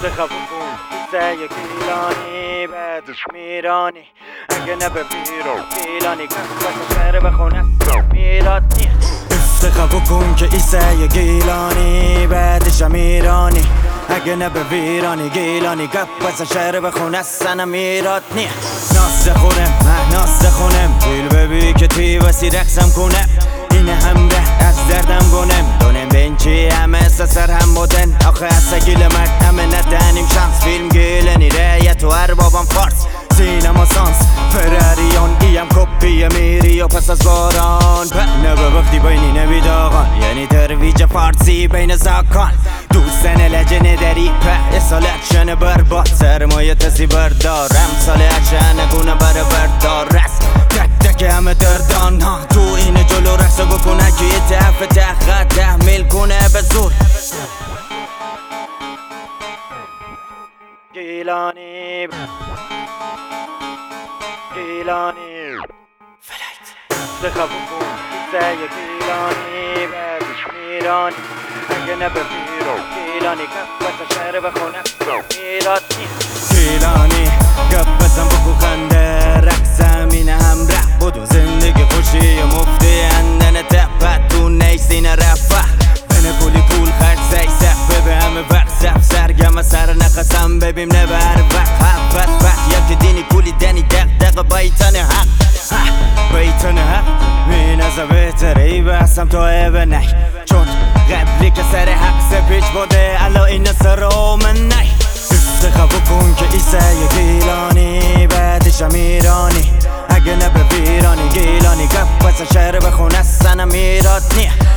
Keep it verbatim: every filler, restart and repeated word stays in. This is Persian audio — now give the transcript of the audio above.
استخبا کن سعی گیلانی بعدش میرانی اگه نه به بیرون گیلانی قصبت شهر بخون اصلا میراد نیه استخبا کن که ایسای گیلانی بعدش میرانی اگه نه به ویرانی گیلانی قصبت شهر بخون اصلا میراد نیه ناس خونم من ناس خونم دیل ببی که توی وسی رقصم کنم اینه همره از دردم گونم دونم بینچی همه سسر هم بودن آخه اصلا گیل مرد همه ندنیم شانس فیلم گیلنی ریت و اربابم فارس سینما سانس فراریان ایم کپی میری و پس از باران نه به وقتی بینی نوید آقان یعنی ترویج فارسی بین زاکان دوستن لجنه داری په سال اکشن برباد سرمایه تسی بردارم سال اکشن گونه بر بردار رست تک تک همه دردان ها تو این جلو رقص بکنه که یه تف تخت تحمیل کنه به زور گیلانی گیلانی فلایت استخبا کن سعی گیلانی بعدش میرانی اگه نه به بیرون گیلانی قصبت شهر بخون اصلا میراد نیست گیلانی گپ بزن بکو خنده رقصم اینه همره بودو زندگی خوشی و مفتی اندن تپت تو نیسین رفه بینه کلی پول خرد سی سفه به همه وقت سف سرگم سر نخستم ببیم نبر وقت حفت وقت یکی دینی پولی دنی دق دق بایتن حق بایتن حق می نزا بهتره ای بحثم تو ایبه نی چون قبلی که سر حق سپیچ بوده الا این سر من نی استخبا کن که ایسای گیلانی بعدش میرانی اگه نه به ویرانی گیلانی قفص شهر بخون اصلا میراد نیه